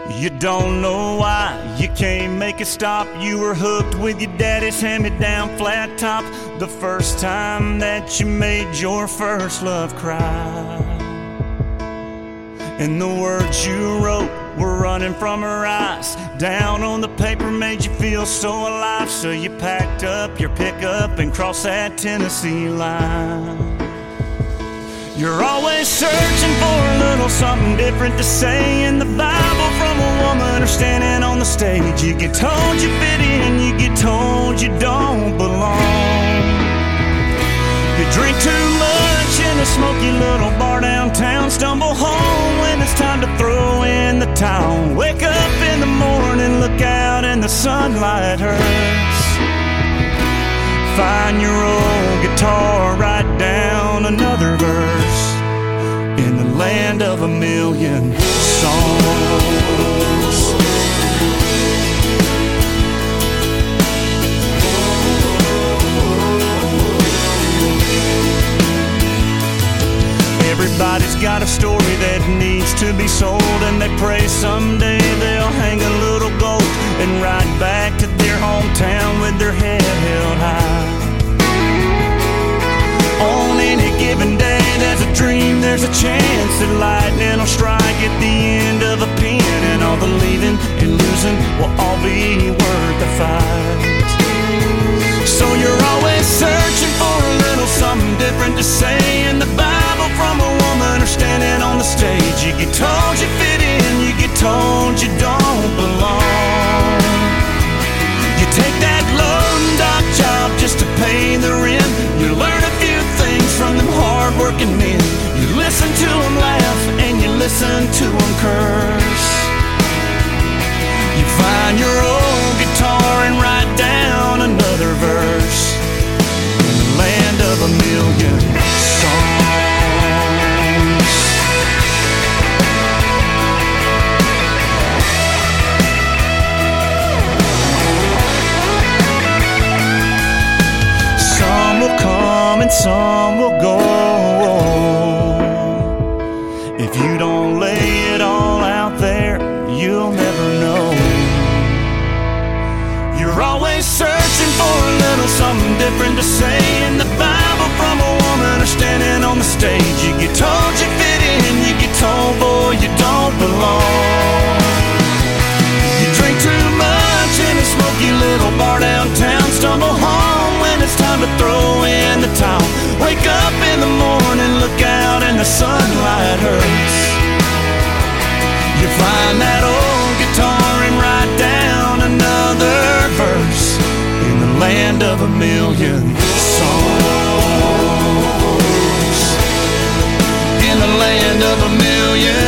You don't know why, you can't make it stop. You were hooked with your daddy's hand-me-down flat top the first time that you made your first love cry. And the words you wrote were running from her eyes. Down on the paper made you feel so alive. So you packed up your pickup and crossed that Tennessee line. You're always searching for a little something different to say in the Bible from a woman or standing on the stage. You get told you fit in, you get told you don't belong. You drink too much in a smoky little bar downtown. Stumble home when it's time to throw in the towel. Wake up in the morning, look out and the sunlight hurts. Find your old guitar, write down another verse in the land of a million songs. Everybody's got a story that needs to be sold, and they pray someday they'll hang a little gold and ride back to their hometown with their head held high. On any given day there's a dream, there's a chance that lightning will strike at the end of a pen, and all the leaving and losing will all be worth the fight. So you're always searching for a little something different to say in the Bible from a woman or standing on the stage. You get told you fit in, you get told you don't belong. You take that loading dock job just to pay the rent. You learn a few things from them hard-working men. You listen to them laugh and you listen to them curse. You find your old guitar and write down another verse in the land of a million songs. Some will come and some will go. If you don't lay it all out there, you'll never know. You're always searching for a little something different to say in the Bible from a woman or standing on the stage. You get told you fit in, you get told, boy, you don't belong. You drink too much in a smoky little bar downtown. Stumble home when it's time to throw in the towel. Wake up in the morning, look out and the sunlight hurts. You find that old guitar and write down another verse in the land of a million songs. In the land of a million